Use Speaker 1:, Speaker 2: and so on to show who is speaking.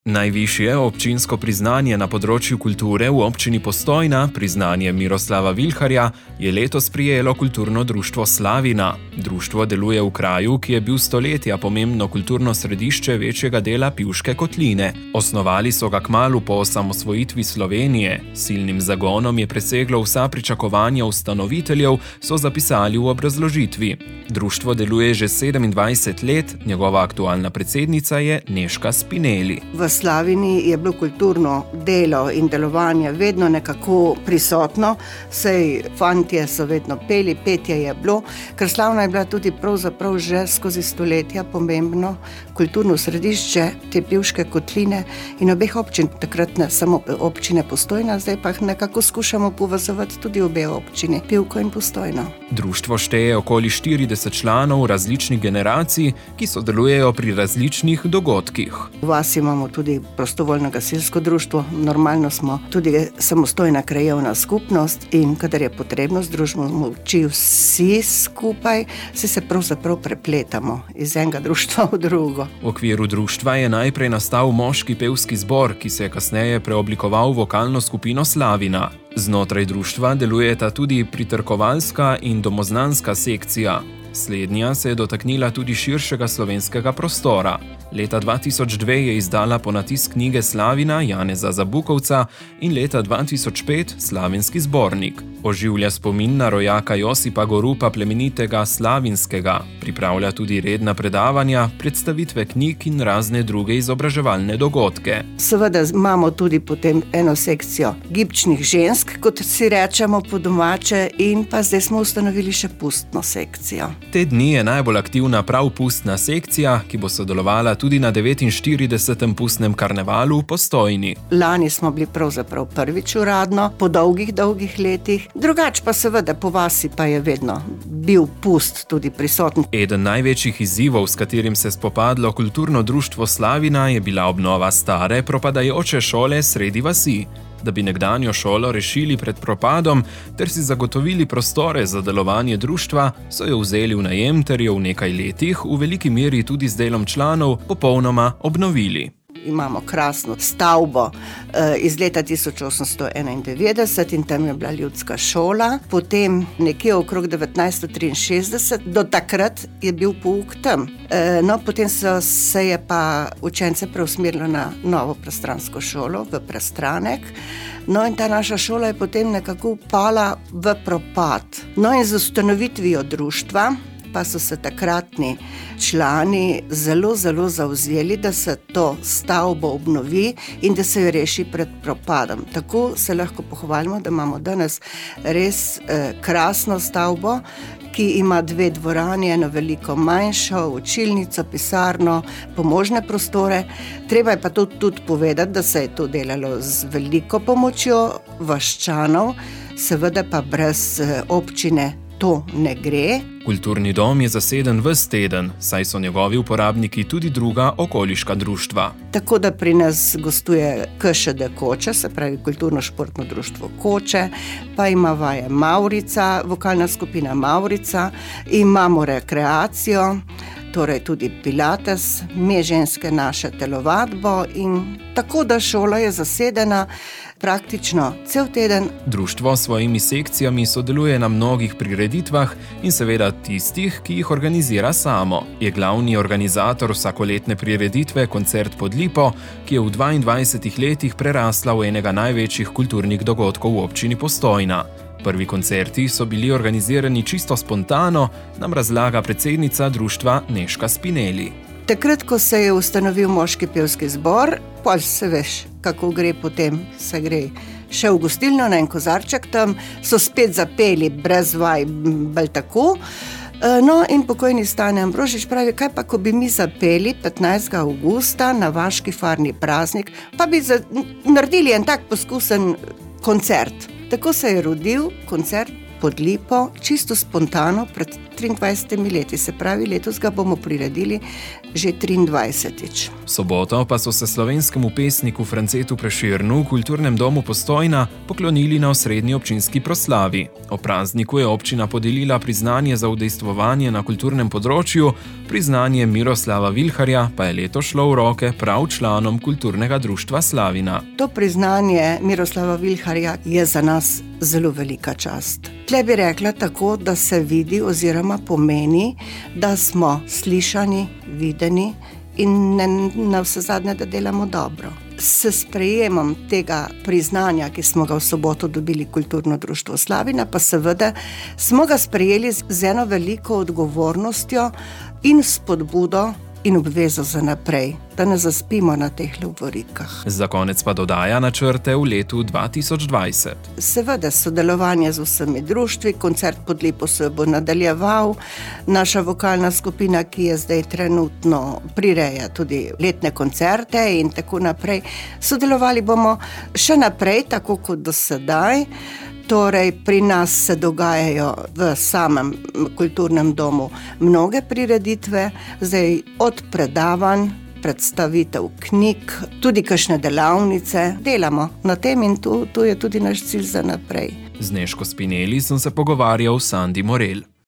Speaker 1: Najvišje občinsko priznanje na področju kulture v občini Postojna, priznanje Miroslava Vilharja, je letos prejelo kulturno društvo Slavina. Društvo deluje v kraju, ki je bil stoletja pomembno kulturno središče večjega dela Pivške kotline. Osnovali so ga kmalu po osamosvojitvi Slovenije. Silnim zagonom je preseglo vsa pričakovanja ustanoviteljev, so zapisali v obrazložitvi. Društvo deluje že 27 let, njegova aktualna predsednica je Nežka Spinelli.
Speaker 2: V Slavini je bilo kulturno delo in delovanje vedno nekako prisotno, saj fantje so vedno peli, petje je bilo, ker Slavna je bila tudi pravzaprav že skozi stoletja pomembno kulturno središče te Pivške kotline in obeh občin, takrat ne samo občine Postojna, zdaj pa nekako skušamo povezovati tudi obe občini, Pivko in Postojno.
Speaker 1: Društvo šteje okoli 40 članov različnih generacij, ki sodelujejo pri različnih dogodkih.
Speaker 2: V vasi imamo tudi prostovoljno gasilsko društvo, normalno smo tudi samostojna krajevna skupnost in kadar je potrebno, združimo moči vsi skupaj, se pravzaprav prepletamo iz enega društva v drugo.
Speaker 1: V okviru društva je najprej nastal moški pevski zbor, ki se je kasneje preoblikoval v vokalno skupino Slavina. Znotraj društva delujeta tudi pritrkovalska in domoznanska sekcija. Slednja se je dotaknila tudi širšega slovenskega prostora. Leta 2002 je izdala ponatis knjige Slavina Janeza Zabukovca in leta 2005 Slavinski zbornik. Oživlja spomin na rojaka Josipa Gorupa plemenitega Slavinskega. Pripravlja tudi redna predavanja, predstavitve knjig in razne druge izobraževalne dogodke.
Speaker 2: Seveda imamo tudi potem eno sekcijo gibčnih žensk, kot si rečemo po domače, in pa zdaj smo ustanovili še pustno sekcijo.
Speaker 1: Te dni je najbolj aktivna prav pustna sekcija, ki bo sodelovala tudi na 49. pustnem karnevalu v Postojni.
Speaker 2: Lani smo bili pravzaprav prvič uradno, po dolgih letih. Drugač pa seveda po vasi pa je vedno bil pust tudi prisoten.
Speaker 1: Eden največjih izzivov, s katerim se spopadlo kulturno društvo Slavina, je bila obnova stare, propadajoče šole sredi vasi. Da bi nekdanjo šolo rešili pred propadom ter si zagotovili prostore za delovanje društva, so jo vzeli v najem ter jo v nekaj letih, v veliki meri tudi z delom članov, popolnoma obnovili.
Speaker 2: Imamo krasno stavbo iz leta 1891 in tam je bila ljudska šola. Potem nekje okrog 1963, do takrat je bil pouk tam. Potem se je pa učence preusmerilo na novo prestransko šolo v Prestranek. In ta naša šola je potem nekako upala v propad. In z ustanovitvijo društva pa so se takratni člani zelo zavzeli, da se to stavbo obnovi in da se jo reši pred propadom. Tako se lahko pohvalimo, da imamo danes res krasno stavbo, ki ima 2 dvorani, eno veliko manjšo, učilnico, pisarno, pomožne prostore. Treba je pa to tudi povedati, da se je to delalo z veliko pomočjo vaščanov, seveda pa brez občine to ne gre.
Speaker 1: Kulturni dom je zaseden ves teden, saj so njegovi uporabniki tudi druga okoliška društva.
Speaker 2: Tako da pri nas gostuje KŠD Koče, se pravi Kulturno-športno društvo Koče, pa ima vaje Mavrica, vokalna skupina Mavrica, imamo rekreacijo, torej tudi pilates, me ženske naše telovadbo in tako da šola je zasedena praktično cel teden.
Speaker 1: Društvo s svojimi sekcijami sodeluje na mnogih prireditvah in seveda tistih, ki jih organizira samo. Je glavni organizator vsakoletne prireditve Koncert pod Lipo, ki je v 22 letih prerasla v enega največjih kulturnih dogodkov v občini Postojna. Prvi koncerti so bili organizirani čisto spontano, nam razlaga predsednica društva Nežka Spinelli.
Speaker 2: Takrat, ko se je ustanovil moški pevski zbor, pol se veš, kako gre potem, se gre še v gostilno na en kozarček, tam so spet zapeli brez vaj, bolj tako. In pokojni Stane Ambrožič pravi, kaj pa, ko bi mi zapeli 15. avgusta na vaški farni praznik, pa bi naredili en tak poskusen koncert. Tako se je rodil koncert pod Lipo, čisto spontano pred 23 leti. Se pravi, letos ga bomo priredili že 23.
Speaker 1: V soboto pa so se slovenskemu pesniku Francetu Prešernu v Kulturnem domu Postojna poklonili na osrednji občinski proslavi. O prazniku je občina podelila priznanje za udejstvovanje na kulturnem področju, priznanje Miroslava Vilharja pa je letos šlo v roke prav članom Kulturnega društva Slavina.
Speaker 2: To priznanje Miroslava Vilharja je za nas zelo velika čast. Tle bi rekla tako, da se vidi oziroma pomeni, da smo slišani, videni in na vse zadnje, da delamo dobro. S sprejemom tega priznanja, ki smo ga v soboto dobili Kulturno društvo Slavina, pa seveda smo ga sprejeli z eno veliko odgovornostjo in spodbudo in obvezo za naprej, da ne zaspimo na teh lovorikah.
Speaker 1: Za konec pa dodaja načrte v letu 2020.
Speaker 2: Seveda sodelovanje z vsemi društvi, koncert pod Lipo se bo nadaljeval, naša vokalna skupina, ki je zdaj trenutno prireja tudi letne koncerte in tako naprej. Sodelovali bomo še naprej, tako kot do sedaj. Torej, pri nas se dogajajo v samem kulturnem domu mnoge prireditve, zdaj od predavanj, predstavitev knjig, tudi kakšne delavnice. Delamo na tem in tu je tudi naš cilj za naprej.
Speaker 1: Z Nežko Spinelli sem se pogovarjal s Sandi Morel.